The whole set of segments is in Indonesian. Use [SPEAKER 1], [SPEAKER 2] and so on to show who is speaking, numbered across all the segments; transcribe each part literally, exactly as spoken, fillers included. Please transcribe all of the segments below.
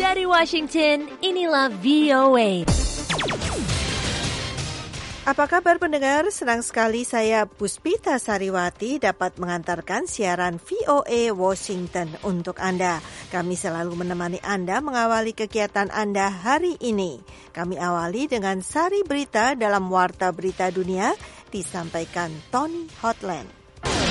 [SPEAKER 1] Dari Washington, inilah V O A.
[SPEAKER 2] Apa kabar pendengar? Senang sekali saya Puspita Sariwati dapat mengantarkan siaran V O A Washington untuk Anda. Kami selalu menemani Anda mengawali kegiatan Anda hari ini. Kami awali dengan sari berita dalam Warta Berita Dunia disampaikan Tony Hotland.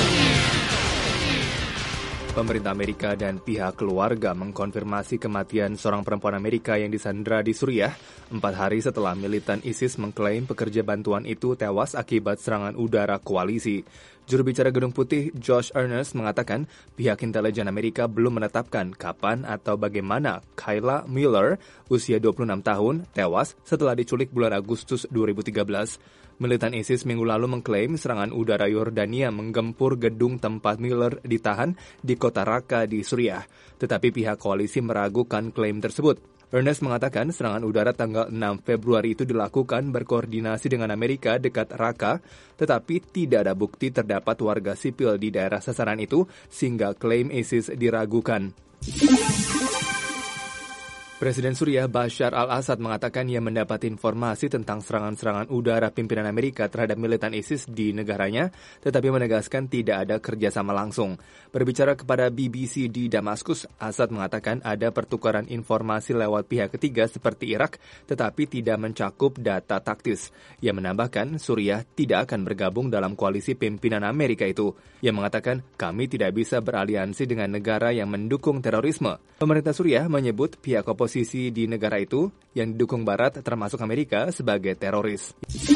[SPEAKER 3] Pemerintah Amerika dan pihak keluarga mengkonfirmasi kematian seorang perempuan Amerika yang disandra di Suriah empat hari setelah militan ISIS mengklaim pekerja bantuan itu tewas akibat serangan udara koalisi. Juru bicara Gedung Putih Josh Earnest mengatakan pihak intelijen Amerika belum menetapkan kapan atau bagaimana Kayla Mueller, usia dua puluh enam tahun, tewas setelah diculik bulan Agustus dua ribu tiga belas. Militan ISIS minggu lalu mengklaim serangan udara Yordania menggempur gedung tempat Mueller ditahan di kota Raqqa di Suriah. Tetapi pihak koalisi meragukan klaim tersebut. Ernest mengatakan serangan udara tanggal enam Februari itu dilakukan berkoordinasi dengan Amerika dekat Raqqa, tetapi tidak ada bukti terdapat warga sipil di daerah sasaran itu sehingga klaim ISIS diragukan. Presiden Suriah Bashar al-Assad mengatakan ia mendapat informasi tentang serangan-serangan udara pimpinan Amerika terhadap militan ISIS di negaranya, tetapi menegaskan tidak ada kerjasama langsung. Berbicara kepada B B C di Damaskus, Assad mengatakan ada pertukaran informasi lewat pihak ketiga seperti Irak, tetapi tidak mencakup data taktis. Ia menambahkan Suriah tidak akan bergabung dalam koalisi pimpinan Amerika itu. Ia mengatakan kami tidak bisa beraliansi dengan negara yang mendukung terorisme. Pemerintah Suriah menyebut pihak oposisi di negara itu yang didukung Barat termasuk Amerika sebagai teroris.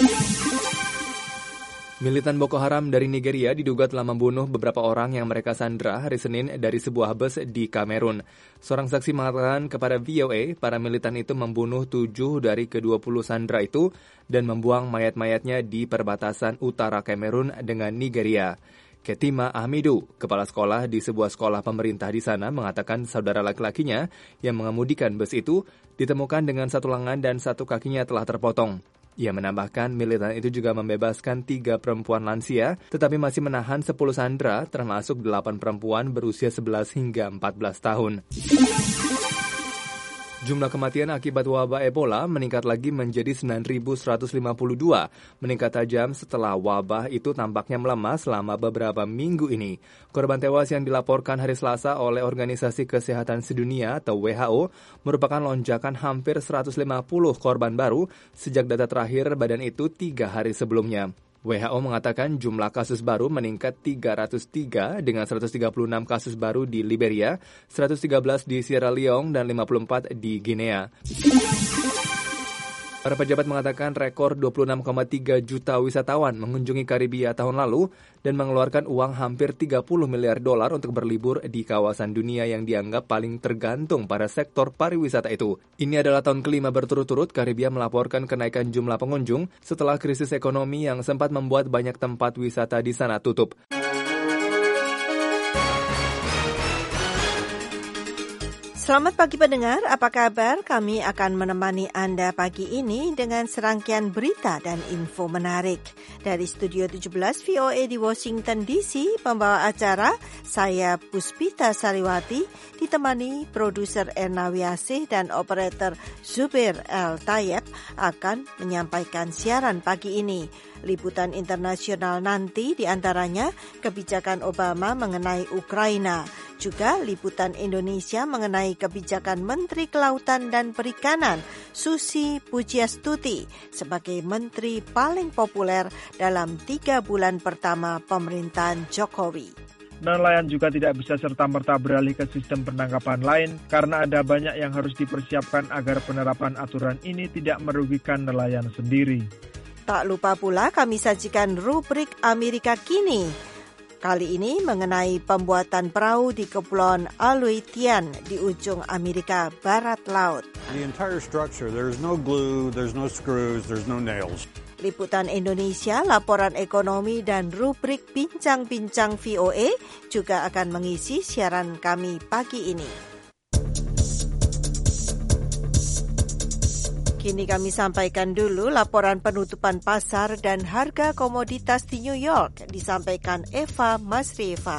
[SPEAKER 3] Militan Boko Haram dari Nigeria diduga telah membunuh beberapa orang yang mereka sandra hari Senin dari sebuah bus di Kamerun. Seorang saksi mengatakan kepada V O A, para militan itu membunuh tujuh dari kedua puluh sandra itu dan membuang mayat-mayatnya di perbatasan utara Kamerun dengan Nigeria. Ketima Ahmidu, kepala sekolah di sebuah sekolah pemerintah di sana, mengatakan saudara laki-lakinya yang mengemudikan bus itu ditemukan dengan satu lengan dan satu kakinya telah terpotong. Ia menambahkan militan itu juga membebaskan tiga perempuan lansia, tetapi masih menahan sepuluh sandera, termasuk delapan perempuan berusia sebelas hingga empat belas tahun. Jumlah kematian akibat wabah Ebola meningkat lagi menjadi sembilan ribu seratus lima puluh dua, meningkat tajam setelah wabah itu tampaknya melemah selama beberapa minggu ini. Korban tewas yang dilaporkan hari Selasa oleh Organisasi Kesehatan Sedunia atau W H O merupakan lonjakan hampir seratus lima puluh korban baru sejak data terakhir badan itu tiga hari sebelumnya. W H O mengatakan jumlah kasus baru meningkat tiga ratus tiga dengan seratus tiga puluh enam kasus baru di Liberia, seratus tiga belas di Sierra Leone, dan lima puluh empat di Guinea. Para pejabat mengatakan rekor dua puluh enam koma tiga juta wisatawan mengunjungi Karibia tahun lalu dan mengeluarkan uang hampir tiga puluh miliar dolar untuk berlibur di kawasan dunia yang dianggap paling tergantung pada sektor pariwisata itu. Ini adalah tahun kelima berturut-turut Karibia melaporkan kenaikan jumlah pengunjung setelah krisis ekonomi yang sempat membuat banyak tempat wisata di sana tutup.
[SPEAKER 2] Selamat pagi pendengar, apa kabar? Kami akan menemani Anda pagi ini dengan serangkaian berita dan info menarik. Dari Studio tujuh belas V O A di Washington D C, pembawa acara saya Puspita Sariwati, ditemani produser Erna Wiasih dan operator Zubir El Tayeb akan menyampaikan siaran pagi ini. Liputan internasional nanti diantaranya kebijakan Obama mengenai Ukraina, juga liputan Indonesia mengenai kebijakan Menteri Kelautan dan Perikanan Susi Pujiastuti sebagai menteri paling populer dalam tiga bulan pertama pemerintahan Jokowi.
[SPEAKER 4] Nelayan juga tidak bisa serta-merta beralih ke sistem penangkapan lain karena ada banyak yang harus dipersiapkan agar penerapan aturan ini tidak merugikan nelayan sendiri.
[SPEAKER 2] Tak lupa pula kami sajikan rubrik Amerika Kini. Kali ini mengenai pembuatan perahu di Kepulauan Aleutian di ujung Amerika Barat Laut.
[SPEAKER 5] The entire structure, there's no glue, there's no screws, there's no nails.
[SPEAKER 2] Liputan Indonesia, laporan ekonomi dan rubrik Bincang-Bincang V O A juga akan mengisi siaran kami pagi ini. Kini kami sampaikan dulu laporan penutupan pasar dan harga komoditas di New York, disampaikan Eva Masrieva.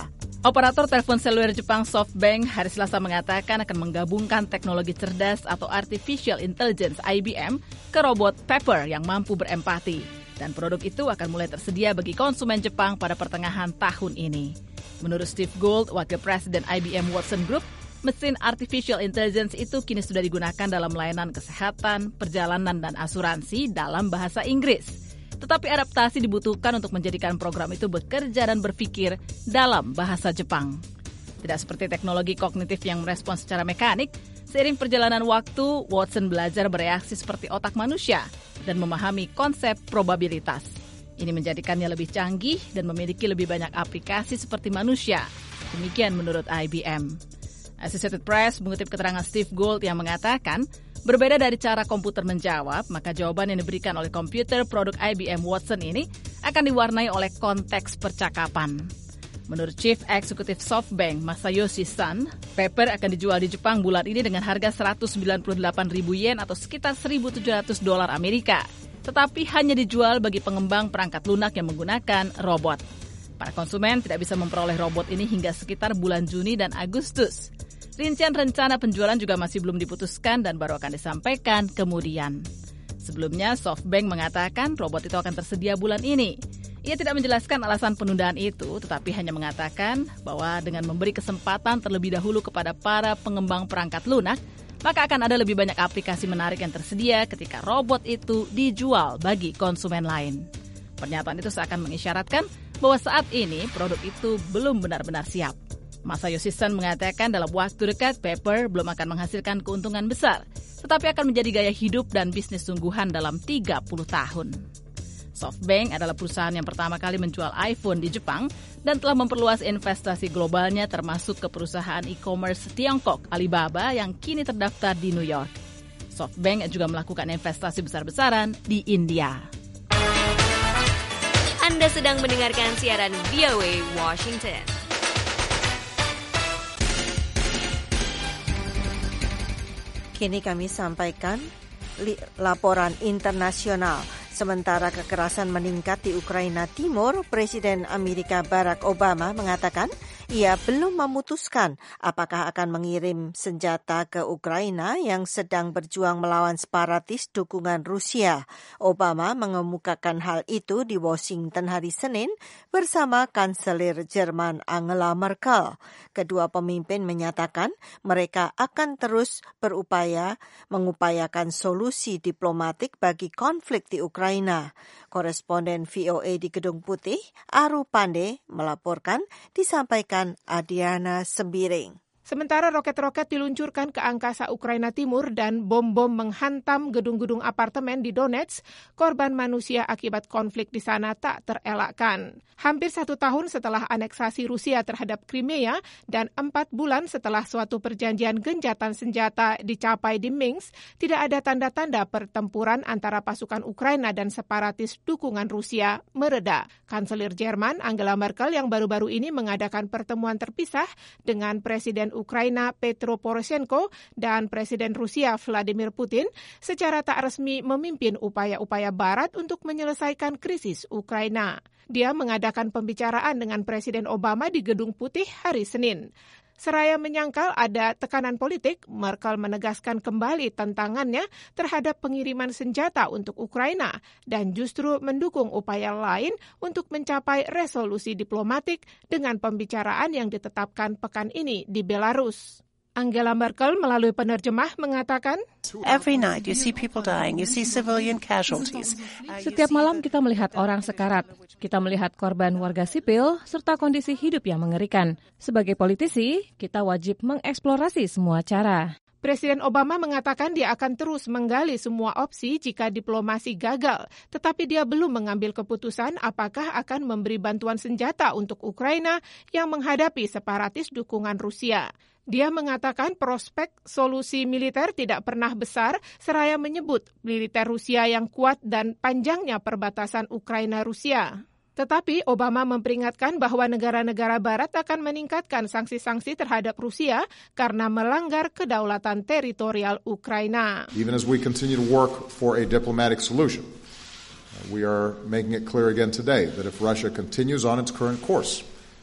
[SPEAKER 6] Operator telepon seluler Jepang SoftBank hari Selasa mengatakan akan menggabungkan teknologi cerdas atau Artificial Intelligence I B M ke robot Pepper yang mampu berempati. Dan produk itu akan mulai tersedia bagi konsumen Jepang pada pertengahan tahun ini. Menurut Steve Gould, Wakil Presiden I B M Watson Group, mesin Artificial Intelligence itu kini sudah digunakan dalam layanan kesehatan, perjalanan, dan asuransi dalam bahasa Inggris. Tetapi adaptasi dibutuhkan untuk menjadikan program itu bekerja dan berpikir dalam bahasa Jepang. Tidak seperti teknologi kognitif yang merespons secara mekanik, seiring perjalanan waktu, Watson belajar bereaksi seperti otak manusia dan memahami konsep probabilitas. Ini menjadikannya lebih canggih dan memiliki lebih banyak aplikasi seperti manusia. Demikian menurut I B M. Associated Press mengutip keterangan Steve Gould yang mengatakan, berbeda dari cara komputer menjawab, maka jawaban yang diberikan oleh komputer produk I B M Watson ini akan diwarnai oleh konteks percakapan. Menurut Chief Executive SoftBank, Masayoshi Son, Pepper akan dijual di Jepang bulan ini dengan harga seratus sembilan puluh delapan ribu yen atau sekitar seribu tujuh ratus dolar Amerika. Tetapi hanya dijual bagi pengembang perangkat lunak yang menggunakan robot. Para konsumen tidak bisa memperoleh robot ini hingga sekitar bulan Juni dan Agustus. Rincian rencana penjualan juga masih belum diputuskan dan baru akan disampaikan kemudian. Sebelumnya, SoftBank mengatakan robot itu akan tersedia bulan ini. Ia tidak menjelaskan alasan penundaan itu, tetapi hanya mengatakan bahwa dengan memberi kesempatan terlebih dahulu kepada para pengembang perangkat lunak, maka akan ada lebih banyak aplikasi menarik yang tersedia ketika robot itu dijual bagi konsumen lain. Pernyataan itu seakan mengisyaratkan bahwa saat ini produk itu belum benar-benar siap. Masayoshi Son mengatakan dalam waktu dekat Pepper belum akan menghasilkan keuntungan besar, tetapi akan menjadi gaya hidup dan bisnis sungguhan dalam tiga puluh tahun. SoftBank adalah perusahaan yang pertama kali menjual iPhone di Jepang dan telah memperluas investasi globalnya termasuk ke perusahaan e-commerce Tiongkok Alibaba yang kini terdaftar di New York. SoftBank juga melakukan investasi besar-besaran di India.
[SPEAKER 1] Anda sedang mendengarkan siaran V O A Washington.
[SPEAKER 2] Kini kami sampaikan li- laporan internasional. Sementara kekerasan meningkat di Ukraina Timur, Presiden Amerika Barack Obama mengatakan ia belum memutuskan apakah akan mengirim senjata ke Ukraina yang sedang berjuang melawan separatis dukungan Rusia. Obama mengemukakan hal itu di Washington hari Senin bersama Kanselir Jerman Angela Merkel. Kedua pemimpin menyatakan mereka akan terus berupaya mengupayakan solusi diplomatik bagi konflik di Ukraina. Koresponden V O A di Gedung Putih, Aru Pande, melaporkan, disampaikan Adiana Sembiring.
[SPEAKER 7] Sementara roket-roket diluncurkan ke angkasa Ukraina Timur dan bom-bom menghantam gedung-gedung apartemen di Donetsk, korban manusia akibat konflik di sana tak terelakkan. Hampir satu tahun setelah aneksasi Rusia terhadap Crimea dan empat bulan setelah suatu perjanjian gencatan senjata dicapai di Minsk, tidak ada tanda-tanda pertempuran antara pasukan Ukraina dan separatis dukungan Rusia mereda. Kanselir Jerman Angela Merkel yang baru-baru ini mengadakan pertemuan terpisah dengan Presiden Ukraina Petro Poroshenko dan Presiden Rusia Vladimir Putin secara tak resmi memimpin upaya-upaya Barat untuk menyelesaikan krisis Ukraina. Dia mengadakan pembicaraan dengan Presiden Obama di Gedung Putih hari Senin. Seraya menyangkal ada tekanan politik, Merkel menegaskan kembali tantangannya terhadap pengiriman senjata untuk Ukraina dan justru mendukung upaya lain untuk mencapai resolusi diplomatik dengan pembicaraan yang ditetapkan pekan ini di Belarus. Angela Merkel melalui penerjemah mengatakan,
[SPEAKER 8] Every night you see people dying, you see civilian casualties.
[SPEAKER 9] Setiap malam kita melihat orang sekarat, kita melihat korban warga sipil, serta kondisi hidup yang mengerikan. Sebagai politisi, kita wajib mengeksplorasi semua cara.
[SPEAKER 7] Presiden Obama mengatakan dia akan terus menggali semua opsi jika diplomasi gagal, tetapi dia belum mengambil keputusan apakah akan memberi bantuan senjata untuk Ukraina yang menghadapi separatis dukungan Rusia. Dia mengatakan prospek solusi militer tidak pernah besar, seraya menyebut militer Rusia yang kuat dan panjangnya perbatasan Ukraina-Rusia. Tetapi Obama memperingatkan bahwa negara-negara Barat akan meningkatkan sanksi-sanksi terhadap Rusia karena melanggar kedaulatan teritorial Ukraina.
[SPEAKER 10] Even as we continue to work for a diplomatic solution, we are making it clear again today that if Russia continues on its current course,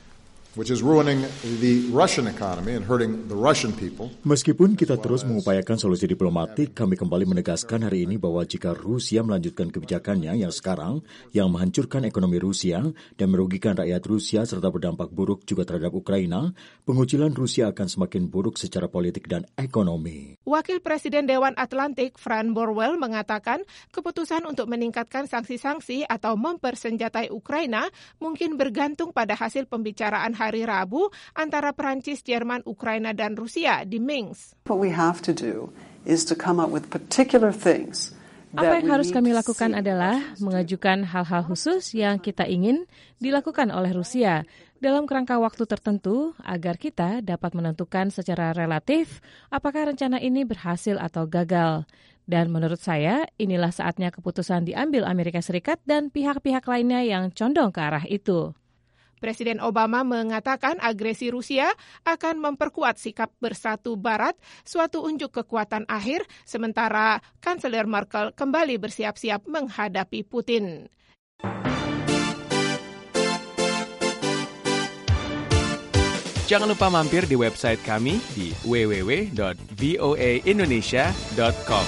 [SPEAKER 10] which is ruining the Russian economy and hurting the Russian people.
[SPEAKER 11] Meskipun kita terus mengupayakan solusi diplomatik, kami kembali menegaskan hari ini bahwa jika Rusia melanjutkan kebijakannya yang sekarang, yang menghancurkan ekonomi Rusia dan merugikan rakyat Rusia serta berdampak buruk juga terhadap Ukraina, pengucilan Rusia akan semakin buruk secara politik dan ekonomi.
[SPEAKER 7] Wakil Presiden Dewan Atlantik Fran Borwell mengatakan keputusan untuk meningkatkan sanksi-sanksi atau mempersenjatai Ukraina mungkin bergantung pada hasil pembicaraan hari Rabu antara Perancis, Jerman, Ukraina, dan Rusia di Minsk.
[SPEAKER 12] What we have to do is to come up with particular things.
[SPEAKER 9] Apa yang harus kami lakukan adalah mengajukan hal-hal khusus yang kita ingin dilakukan oleh Rusia dalam kerangka waktu tertentu agar kita dapat menentukan secara relatif apakah rencana ini berhasil atau gagal. Dan menurut saya, inilah saatnya keputusan diambil Amerika Serikat dan pihak-pihak lainnya yang condong ke arah itu.
[SPEAKER 7] Presiden Obama mengatakan agresi Rusia akan memperkuat sikap bersatu Barat, suatu unjuk kekuatan akhir, sementara Kanselir Merkel kembali bersiap-siap menghadapi Putin.
[SPEAKER 13] Jangan lupa mampir di website kami di w w w dot v o a indonesia dot com.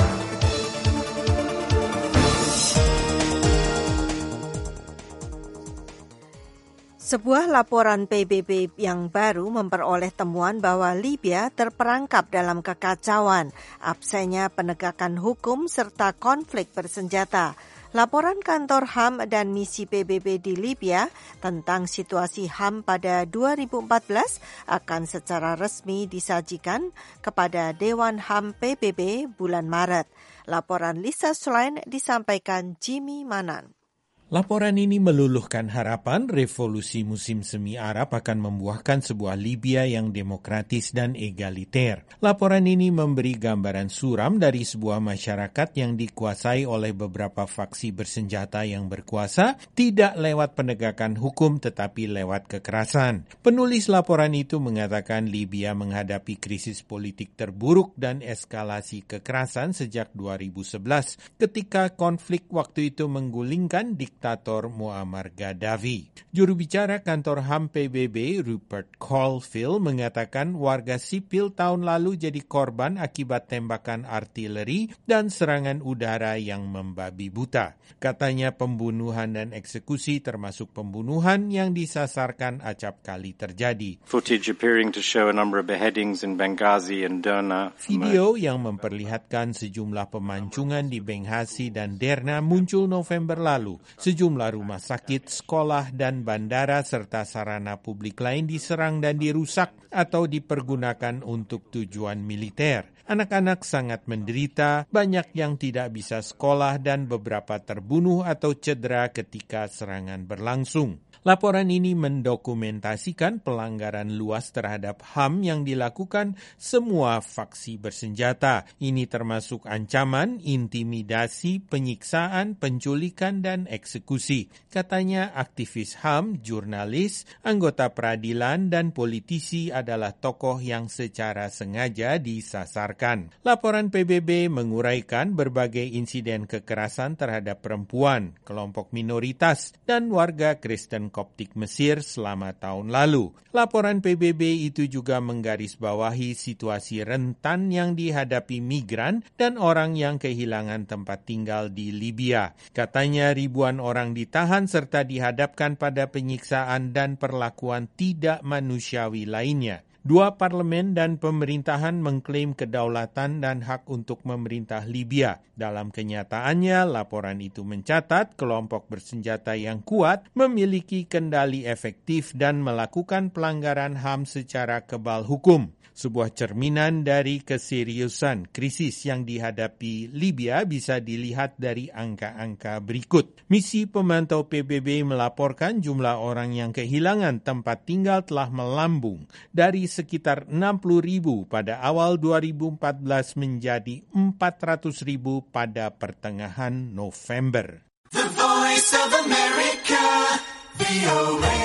[SPEAKER 2] Sebuah laporan P B B yang baru memperoleh temuan bahwa Libya terperangkap dalam kekacauan, absennya penegakan hukum serta konflik bersenjata. Laporan kantor H A M dan misi P B B di Libya tentang situasi H A M pada dua ribu empat belas akan secara resmi disajikan kepada Dewan H A M P B B bulan Maret. Laporan Lisa Schlein disampaikan Jimmy Manan.
[SPEAKER 14] Laporan ini meluluhkan harapan revolusi musim semi Arab akan membuahkan sebuah Libya yang demokratis dan egaliter. Laporan ini memberi gambaran suram dari sebuah masyarakat yang dikuasai oleh beberapa faksi bersenjata yang berkuasa, tidak lewat penegakan hukum tetapi lewat kekerasan. Penulis laporan itu mengatakan Libya menghadapi krisis politik terburuk dan eskalasi kekerasan sejak dua ribu sebelas, ketika konflik waktu itu menggulingkan diktator Diktator Muammar Gaddafi. Juru bicara kantor H A M P B B, Rupert Colville, mengatakan warga sipil tahun lalu jadi korban akibat tembakan artileri dan serangan udara yang membabi buta. Katanya pembunuhan dan eksekusi termasuk pembunuhan yang disasarkan acap kali terjadi.
[SPEAKER 15] Footage appearing to show a number of beheadings in Benghazi and Derna.
[SPEAKER 14] Video yang memperlihatkan sejumlah pemancungan di Benghazi dan Derna muncul November lalu. Sejumlah rumah sakit, sekolah, dan bandara serta sarana publik lain diserang dan dirusak atau dipergunakan untuk tujuan militer. Anak-anak sangat menderita, banyak yang tidak bisa sekolah dan beberapa terbunuh atau cedera ketika serangan berlangsung. Laporan ini mendokumentasikan pelanggaran luas terhadap H A M yang dilakukan semua faksi bersenjata. Ini termasuk ancaman, intimidasi, penyiksaan, penculikan, dan eksekusi. Katanya aktivis H A M, jurnalis, anggota peradilan, dan politisi adalah tokoh yang secara sengaja disasarkan. Laporan P B B menguraikan berbagai insiden kekerasan terhadap perempuan, kelompok minoritas, dan warga Kristen Koptik Mesir selama tahun lalu. Laporan P B B itu juga menggarisbawahi situasi rentan yang dihadapi migran dan orang yang kehilangan tempat tinggal di Libya. Katanya ribuan orang ditahan serta dihadapkan pada penyiksaan dan perlakuan tidak manusiawi lainnya. Dua parlemen dan pemerintahan mengklaim kedaulatan dan hak untuk memerintah Libya. Dalam kenyataannya, laporan itu mencatat kelompok bersenjata yang kuat memiliki kendali efektif dan melakukan pelanggaran H A M secara kebal hukum. Sebuah cerminan dari keseriusan krisis yang dihadapi Libya bisa dilihat dari angka-angka berikut. Misi pemantau P B B melaporkan jumlah orang yang kehilangan tempat tinggal telah melambung dari sekitar enam puluh ribu pada awal dua ribu empat belas menjadi empat ratus ribu pada pertengahan November.
[SPEAKER 16] The Voice of America, V O A.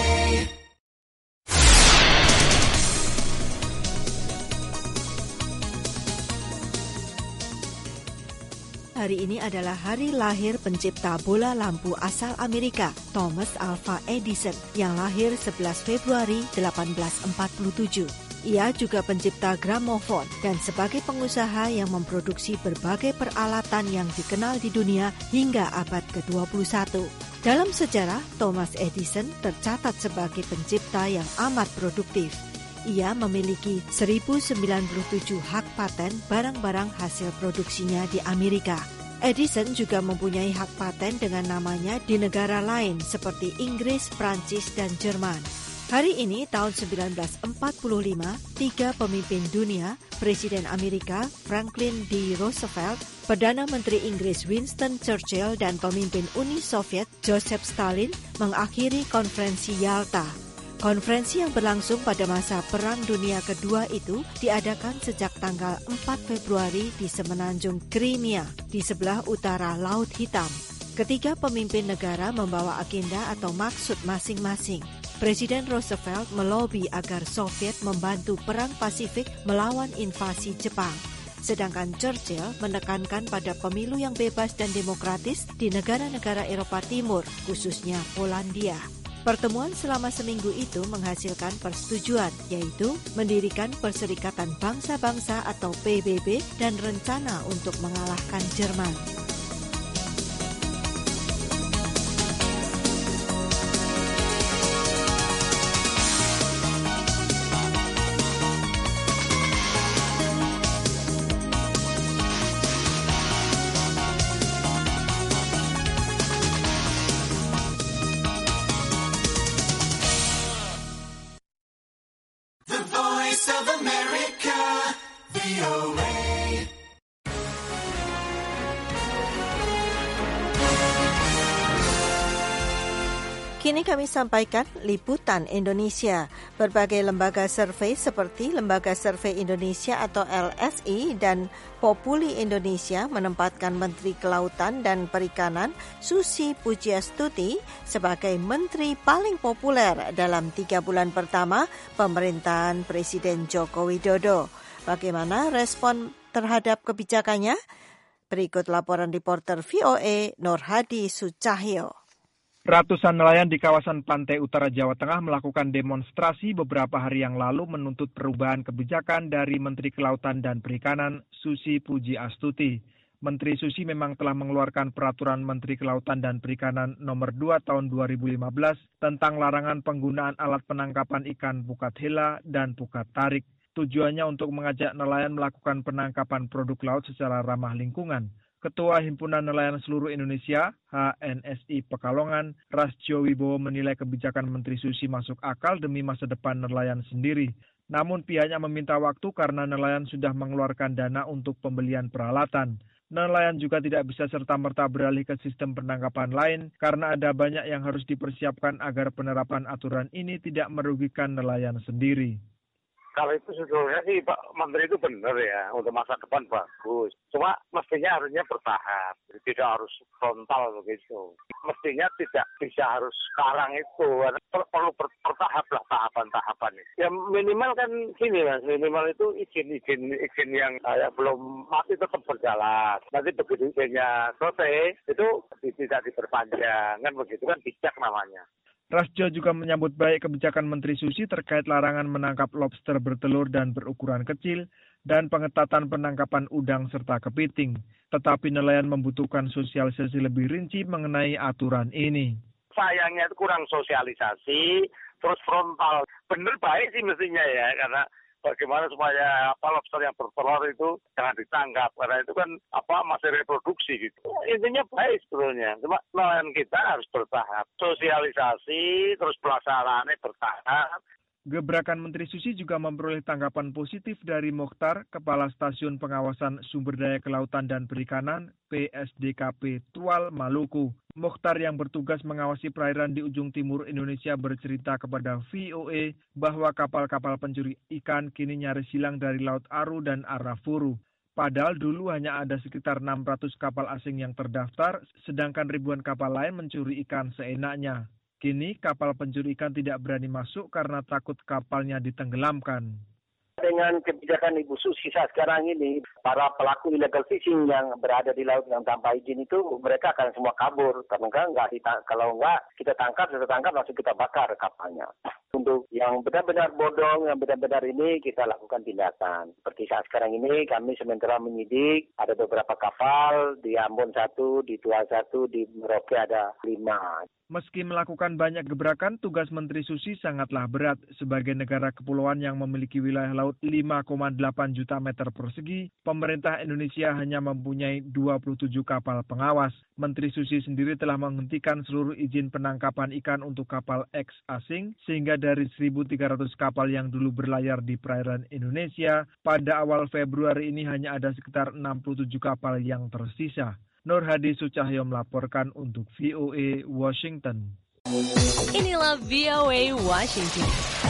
[SPEAKER 2] hari ini adalah hari lahir pencipta bola lampu asal Amerika, Thomas Alva Edison, yang lahir sebelas Februari delapan belas empat puluh tujuh. Ia juga pencipta gramofon dan sebagai pengusaha yang memproduksi berbagai peralatan yang dikenal di dunia hingga abad ke dua puluh satu. Dalam sejarah, Thomas Edison tercatat sebagai pencipta yang amat produktif. Ia memiliki seribu sembilan puluh tujuh hak paten barang-barang hasil produksinya di Amerika. Edison juga mempunyai hak paten dengan namanya di negara lain seperti Inggris, Prancis, dan Jerman. Hari ini tahun sembilan belas empat puluh lima, tiga pemimpin dunia, Presiden Amerika Franklin D. Roosevelt, Perdana Menteri Inggris Winston Churchill, dan pemimpin Uni Soviet Joseph Stalin mengakhiri konferensi Yalta. Konferensi yang berlangsung pada masa Perang Dunia Kedua itu diadakan sejak tanggal empat Februari di semenanjung Crimea, di sebelah utara Laut Hitam. Ketiga pemimpin negara membawa agenda atau maksud masing-masing. Presiden Roosevelt melobi agar Soviet membantu Perang Pasifik melawan invasi Jepang. Sedangkan Churchill menekankan pada pemilu yang bebas dan demokratis di negara-negara Eropa Timur, khususnya Polandia. Pertemuan selama seminggu itu menghasilkan persetujuan, yaitu mendirikan Perserikatan Bangsa-Bangsa atau P B B dan rencana untuk mengalahkan Jerman. Kini kami sampaikan liputan Indonesia. Berbagai lembaga survei seperti Lembaga Survei Indonesia atau L S I dan Populi Indonesia menempatkan Menteri Kelautan dan Perikanan Susi Pujiastuti sebagai menteri paling populer dalam tiga bulan pertama pemerintahan Presiden Joko Widodo. Bagaimana respon terhadap kebijakannya? Berikut laporan reporter V O A Nur Hadi Sucahyo.
[SPEAKER 4] Ratusan nelayan di kawasan pantai utara Jawa Tengah melakukan demonstrasi beberapa hari yang lalu menuntut perubahan kebijakan dari Menteri Kelautan dan Perikanan Susi Pujiastuti. Menteri Susi memang telah mengeluarkan peraturan Menteri Kelautan dan Perikanan nomor dua tahun dua ribu lima belas tentang larangan penggunaan alat penangkapan ikan pukat hela dan pukat tarik. Tujuannya untuk mengajak nelayan melakukan penangkapan produk laut secara ramah lingkungan. Ketua Himpunan Nelayan Seluruh Indonesia, H N S I Pekalongan, Rasjo Wibowo menilai kebijakan Menteri Susi masuk akal demi masa depan nelayan sendiri. Namun pihaknya meminta waktu karena nelayan sudah mengeluarkan dana untuk pembelian peralatan. Nelayan juga tidak bisa serta-merta beralih ke sistem penangkapan lain karena ada banyak yang harus dipersiapkan agar penerapan aturan ini tidak merugikan nelayan sendiri.
[SPEAKER 17] Kalau itu sebetulnya sih Pak Menteri itu benar ya, untuk masa depan bagus. Cuma mestinya harusnya bertahap, tidak harus frontal begitu. Mestinya tidak bisa harus sekarang itu, perlu bertahap lah tahapan-tahapan itu. Ya minimal kan gini Mas, minimal itu izin-izin izin yang ya, belum masih tetap berjalan. Nanti begitu izinnya selesai, itu tidak diperpanjang, kan begitu kan bijak namanya.
[SPEAKER 4] Rasjo juga menyambut baik kebijakan Menteri Susi terkait larangan menangkap lobster bertelur dan berukuran kecil dan pengetatan penangkapan udang serta kepiting. Tetapi nelayan membutuhkan sosialisasi lebih rinci mengenai aturan ini.
[SPEAKER 17] Sayangnya itu kurang sosialisasi, terus frontal. Bener baik sih mestinya ya, karena bagaimana supaya apa lobster yang bertelur itu jangan ditangkap karena itu kan apa masih reproduksi gitu. Intinya baik sebetulnya. Cuma nelayan kita harus bertahap. Sosialisasi terus pelaksanaannya bertahap.
[SPEAKER 4] Gebrakan Menteri Susi juga memperoleh tanggapan positif dari Mokhtar, Kepala Stasiun Pengawasan Sumber Daya Kelautan dan Perikanan P S D K P Tual Maluku. Mokhtar yang bertugas mengawasi perairan di ujung timur Indonesia bercerita kepada V O A bahwa kapal-kapal pencuri ikan kini nyaris hilang dari Laut Aru dan Arafuru. Padahal dulu hanya ada sekitar enam ratus kapal asing yang terdaftar, sedangkan ribuan kapal lain mencuri ikan seenaknya. Kini kapal pencuri ikan tidak berani masuk karena takut kapalnya ditenggelamkan.
[SPEAKER 18] Dengan kebijakan Ibu Susi saat sekarang ini, para pelaku illegal fishing yang berada di laut yang tanpa izin itu, mereka akan semua kabur. Karena enggak, kalau enggak kita tangkap, kita tangkap langsung kita bakar kapalnya. Untuk yang benar-benar bodong, yang benar-benar ini kita lakukan tindakan. Seperti saat sekarang ini kami sementara menyidik, ada beberapa kapal, di Ambon satu, di Tua satu, di Merauke ada lima.
[SPEAKER 4] Meski melakukan banyak gebrakan, tugas Menteri Susi sangatlah berat. Sebagai negara kepulauan yang memiliki wilayah laut lima koma delapan juta meter persegi, pemerintah Indonesia hanya mempunyai dua puluh tujuh kapal pengawas. Menteri Susi sendiri telah menghentikan seluruh izin penangkapan ikan untuk kapal X asing, sehingga dari seribu tiga ratus kapal yang dulu berlayar di perairan Indonesia, pada awal Februari ini hanya ada sekitar enam puluh tujuh kapal yang tersisa. Nur Hadi Sucahyo melaporkan untuk V O A Washington.
[SPEAKER 1] Inilah V O A Washington.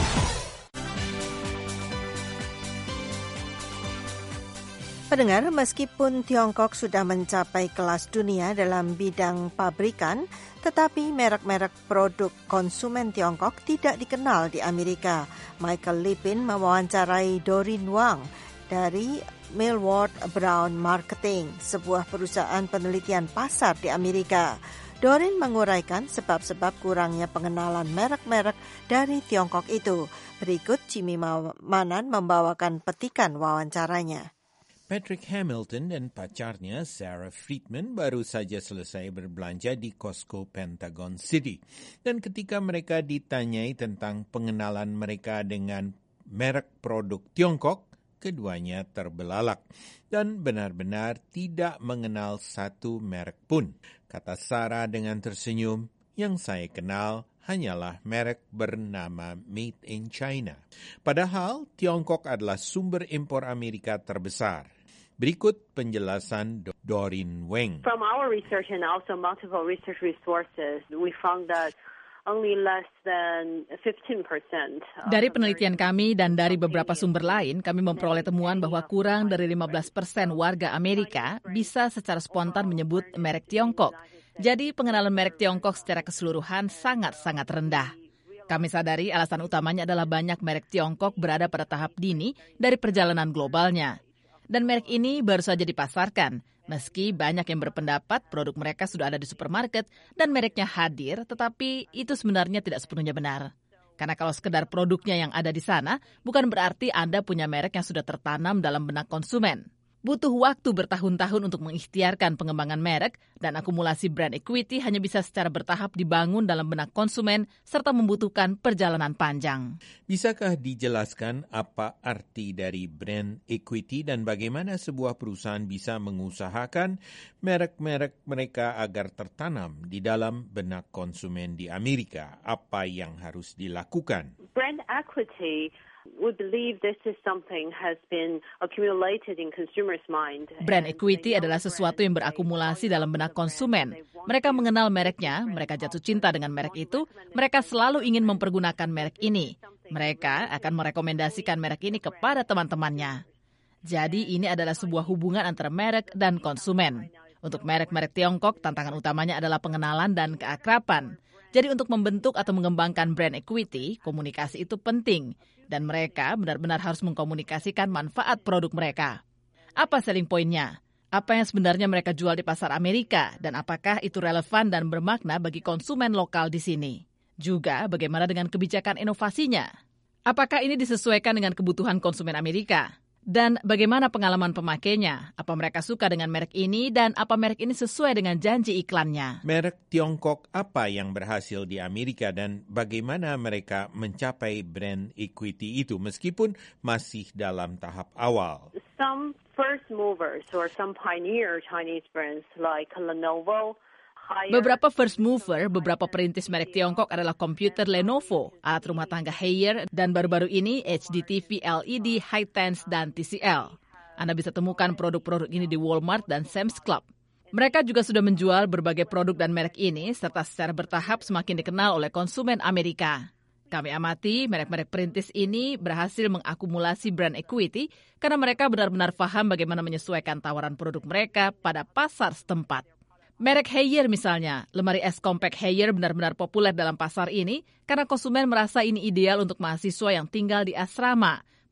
[SPEAKER 2] Pendengar, meskipun Tiongkok sudah mencapai kelas dunia dalam bidang pabrikan, tetapi merek-merek produk konsumen Tiongkok tidak dikenal di Amerika. Michael Lipin mewawancarai Doreen Wang dari Millward Brown Marketing, sebuah perusahaan penelitian pasar di Amerika. Doreen menguraikan sebab-sebab kurangnya pengenalan merek-merek dari Tiongkok itu. Berikut Jimmy Manan membawakan petikan wawancaranya.
[SPEAKER 14] Patrick Hamilton dan pacarnya Sarah Friedman baru saja selesai berbelanja di Costco Pentagon City. Dan ketika mereka ditanyai tentang pengenalan mereka dengan merek produk Tiongkok, keduanya terbelalak dan benar-benar tidak mengenal satu merek pun. Kata Sarah dengan tersenyum, yang saya kenal hanyalah merek bernama Made in China. Padahal Tiongkok adalah sumber impor Amerika terbesar. Berikut penjelasan Doreen Wang.
[SPEAKER 19] From our research and also multiple research resources, we found that only less than fifteen percent.
[SPEAKER 6] Dari penelitian kami dan dari beberapa sumber lain, kami memperoleh temuan bahwa kurang dari lima belas persen warga Amerika bisa secara spontan menyebut merek Tiongkok. Jadi pengenalan merek Tiongkok secara keseluruhan sangat-sangat rendah. Kami sadari alasan utamanya adalah banyak merek Tiongkok berada pada tahap dini dari perjalanan globalnya. Dan merek ini baru saja dipasarkan. Meski banyak yang berpendapat produk mereka sudah ada di supermarket dan mereknya hadir, tetapi itu sebenarnya tidak sepenuhnya benar. Karena kalau sekedar produknya yang ada di sana, bukan berarti Anda punya merek yang sudah tertanam dalam benak konsumen. Butuh waktu bertahun-tahun untuk mengikhtiarkan pengembangan merek dan akumulasi brand equity hanya bisa secara bertahap dibangun dalam benak konsumen serta membutuhkan perjalanan panjang.
[SPEAKER 14] Bisakah dijelaskan apa arti dari brand equity dan bagaimana sebuah perusahaan bisa mengusahakan merek-merek mereka agar tertanam di dalam benak konsumen di Amerika? Apa yang harus dilakukan?
[SPEAKER 19] Brand equity, we believe this is something has been accumulated in consumers' mind.
[SPEAKER 6] Brand equity adalah sesuatu yang berakumulasi dalam benak konsumen. Mereka mengenal mereknya, mereka jatuh cinta dengan merek itu, mereka selalu ingin mempergunakan merek ini. Mereka akan merekomendasikan merek ini kepada teman-temannya. Jadi ini adalah sebuah hubungan antara merek dan konsumen. Untuk merek-merek Tiongkok, tantangan utamanya adalah pengenalan dan keakraban. Jadi untuk membentuk atau mengembangkan brand equity, komunikasi itu penting. Dan mereka benar-benar harus mengkomunikasikan manfaat produk mereka. Apa selling point-nya? Apa yang sebenarnya mereka jual di pasar Amerika? Dan apakah itu relevan dan bermakna bagi konsumen lokal di sini? Juga bagaimana dengan kebijakan inovasinya? Apakah ini disesuaikan dengan kebutuhan konsumen Amerika? Dan bagaimana pengalaman pemakainya? Apa mereka suka dengan merek ini dan apa merek ini sesuai dengan janji iklannya?
[SPEAKER 14] Merek Tiongkok apa yang berhasil di Amerika dan bagaimana mereka mencapai brand equity itu meskipun masih dalam tahap awal?
[SPEAKER 19] Some first movers or some pioneer Chinese brands like Lenovo.
[SPEAKER 6] Beberapa first mover, beberapa perintis merek Tiongkok adalah komputer Lenovo, alat rumah tangga Haier, dan baru-baru ini H D T V L E D, Hisense, dan T C L. Anda bisa temukan produk-produk ini di Walmart dan Sam's Club. Mereka juga sudah menjual berbagai produk dan merek ini, serta secara bertahap semakin dikenal oleh konsumen Amerika. Kami amati merek-merek perintis ini berhasil mengakumulasi brand equity karena mereka benar-benar paham bagaimana menyesuaikan tawaran produk mereka pada pasar setempat. Merek Haier misalnya, lemari es compact Haier benar-benar populer dalam pasar ini karena konsumen merasa ini ideal untuk mahasiswa yang tinggal di asrama.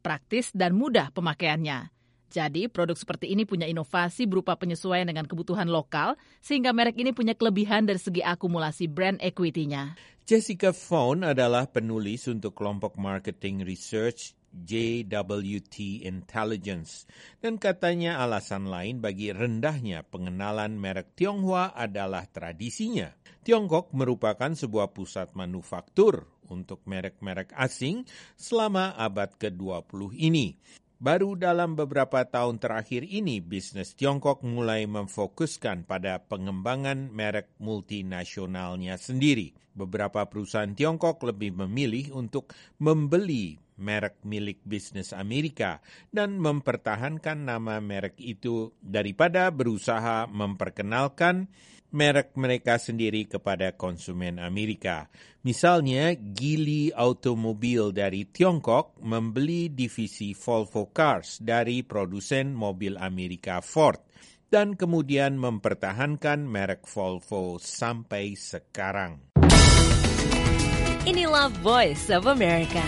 [SPEAKER 6] praktis, dan mudah pemakaiannya. Jadi, produk seperti ini punya inovasi berupa penyesuaian dengan kebutuhan lokal, sehingga merek ini punya kelebihan dari segi akumulasi brand equity-nya.
[SPEAKER 14] Jessica Fawn adalah penulis untuk kelompok marketing research J W T Intelligence. Dan katanya alasan lain bagi rendahnya pengenalan merek Tionghoa adalah tradisinya. Tiongkok merupakan sebuah pusat manufaktur untuk merek-merek asing selama abad ke dua puluh ini. Baru dalam beberapa tahun terakhir ini, bisnis Tiongkok mulai memfokuskan pada pengembangan merek multinasionalnya sendiri. Beberapa perusahaan Tiongkok lebih memilih untuk membeli merek milik bisnis Amerika dan mempertahankan nama merek itu daripada berusaha memperkenalkan merek mereka sendiri kepada konsumen Amerika. Misalnya, Geely Automobile dari Tiongkok membeli divisi Volvo Cars dari produsen mobil Amerika Ford dan kemudian mempertahankan merek Volvo sampai sekarang.
[SPEAKER 1] Inilah Voice of America.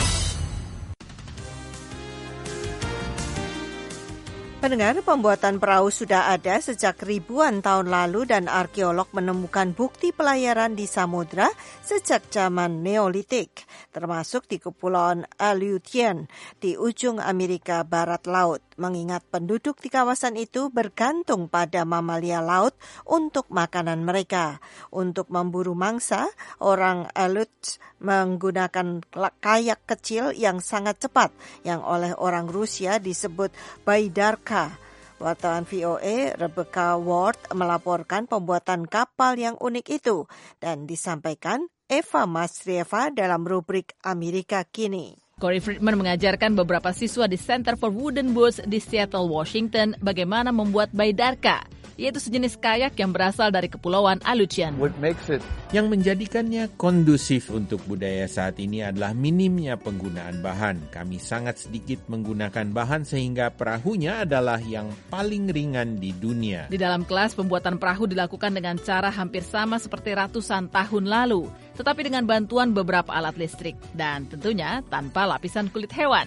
[SPEAKER 2] Pendengar, pembuatan perahu sudah ada sejak ribuan tahun lalu dan arkeolog menemukan bukti pelayaran di samudra sejak zaman Neolitik, termasuk di Kepulauan Aleutian di ujung Amerika Barat Laut. Mengingat penduduk di kawasan itu bergantung pada mamalia laut untuk makanan mereka. Untuk memburu mangsa, orang Aleut menggunakan kayak kecil yang sangat cepat yang oleh orang Rusia disebut Baydarka. Wartawan V O A Rebecca Ward melaporkan pembuatan kapal yang unik itu dan disampaikan Eva Masrieva dalam rubrik Amerika Kini.
[SPEAKER 6] Corey Friedman mengajarkan beberapa siswa di Center for Wooden Boats di Seattle, Washington, bagaimana membuat Baydarka, yaitu sejenis kayak yang berasal dari Kepulauan Aleutian.
[SPEAKER 14] Yang menjadikannya kondusif untuk budaya saat ini adalah minimnya penggunaan bahan. Kami sangat sedikit menggunakan bahan sehingga perahunya adalah yang paling ringan di dunia.
[SPEAKER 6] Di dalam kelas, pembuatan perahu dilakukan dengan cara hampir sama seperti ratusan tahun lalu, tetapi dengan bantuan beberapa alat listrik dan tentunya tanpa lapisan kulit hewan.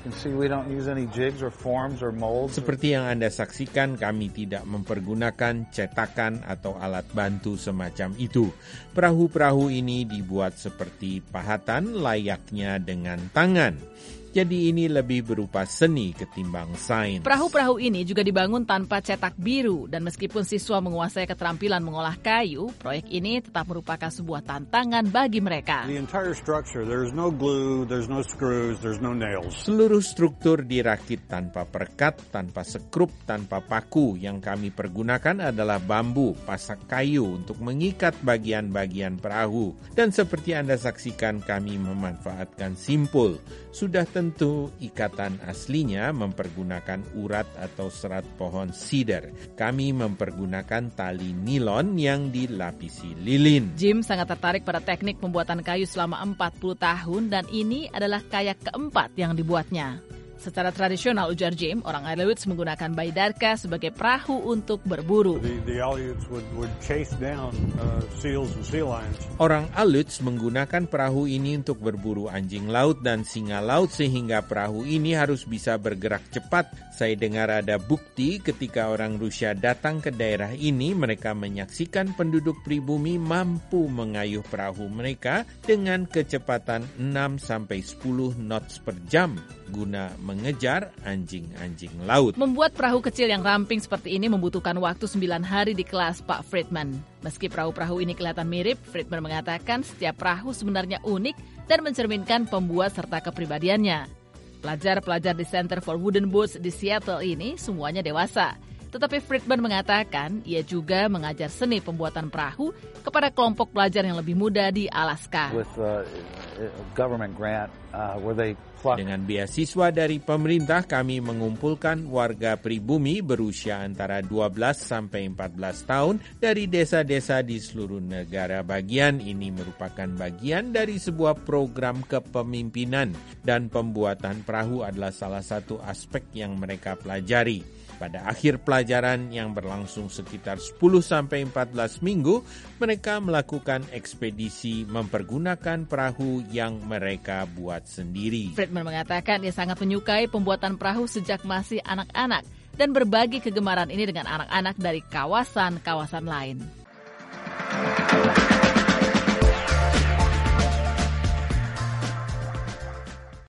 [SPEAKER 14] Seperti yang Anda saksikan, kami tidak mempergunakan cetakan atau alat bantu semacam itu. Perahu-perahu ini dibuat seperti pahatan layaknya dengan tangan. Jadi ini lebih berupa seni ketimbang sains.
[SPEAKER 6] Perahu-perahu ini juga dibangun tanpa cetak biru dan meskipun siswa menguasai keterampilan mengolah kayu, proyek ini tetap merupakan sebuah tantangan bagi mereka.
[SPEAKER 5] The entire structure, there's no glue, there's no screws, there's no nails.
[SPEAKER 14] Seluruh struktur dirakit tanpa perekat, tanpa sekrup, tanpa paku. Yang kami pergunakan adalah bambu, pasak kayu untuk mengikat bagian-bagian perahu. Dan seperti Anda saksikan, kami memanfaatkan simpul. Sudah tentu ikatan aslinya mempergunakan urat atau serat pohon cedar. Kami mempergunakan tali nilon yang dilapisi lilin.
[SPEAKER 6] Jim sangat tertarik pada teknik pembuatan kayu selama empat puluh tahun dan ini adalah kayak keempat yang dibuatnya. Secara tradisional, ujar Jim, orang Aleut menggunakan Baydarka sebagai perahu untuk berburu.
[SPEAKER 5] The, the Aleuts would, would chase down uh, seals and sea lions.
[SPEAKER 14] Orang Aleut menggunakan perahu ini untuk berburu anjing laut dan singa laut sehingga perahu ini harus bisa bergerak cepat. Saya dengar ada bukti ketika orang Rusia datang ke daerah ini, mereka menyaksikan penduduk pribumi mampu mengayuh perahu mereka dengan kecepatan enam sampai sepuluh knots per jam guna mengejar anjing-anjing laut.
[SPEAKER 6] Membuat perahu kecil yang ramping seperti ini membutuhkan waktu sembilan hari di kelas Pak Friedman. Meski perahu-perahu ini kelihatan mirip, Friedman mengatakan setiap perahu sebenarnya unik dan mencerminkan pembuat serta kepribadiannya. Pelajar-pelajar di Center for Wooden Boats di Seattle ini semuanya dewasa. Tetapi Friedman mengatakan ia juga mengajar seni pembuatan perahu kepada kelompok pelajar yang lebih muda di Alaska.
[SPEAKER 20] With, uh, government grant, uh, where they
[SPEAKER 14] Dengan beasiswa dari pemerintah, kami mengumpulkan warga pribumi berusia antara dua belas sampai empat belas tahun dari desa-desa di seluruh negara bagian. Ini merupakan bagian dari sebuah program kepemimpinan dan pembuatan perahu adalah salah satu aspek yang mereka pelajari. Pada akhir pelajaran yang berlangsung sekitar sepuluh sampai empat belas minggu, mereka melakukan ekspedisi mempergunakan perahu yang mereka buat sendiri.
[SPEAKER 6] Friedman mengatakan ia sangat menyukai pembuatan perahu sejak masih anak-anak dan berbagi kegemaran ini dengan anak-anak dari kawasan-kawasan lain.